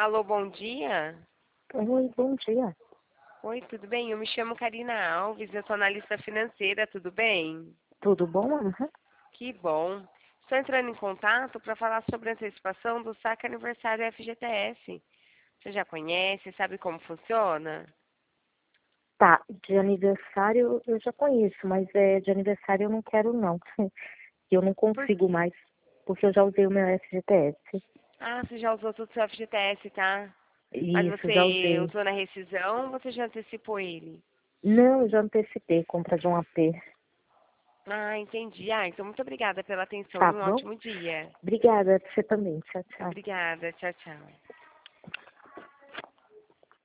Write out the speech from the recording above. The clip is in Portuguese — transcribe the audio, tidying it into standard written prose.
Alô, bom dia. Oi, bom dia. Oi, tudo bem? Eu me chamo Karina Alves, eu sou analista financeira, tudo bem? Tudo bom? Aham. Que bom. Estou entrando em contato para falar sobre a antecipação do saque aniversário FGTS. Você já conhece, sabe como funciona? Tá, de aniversário eu já conheço, mas de aniversário eu não quero não. Eu não Por consigo quê? mais, porque eu já usei o meu FGTS. Ah, você já usou todo o seu FGTS, tá? Mas Isso, já você usei. usou na rescisão ou você já antecipou ele? Não, eu já antecipei compra de um AP. Ah, entendi. Ah, então muito obrigada pela atenção e Tá um bom? ótimo dia. Obrigada, você também. Tchau, tchau. Obrigada. Tchau, tchau.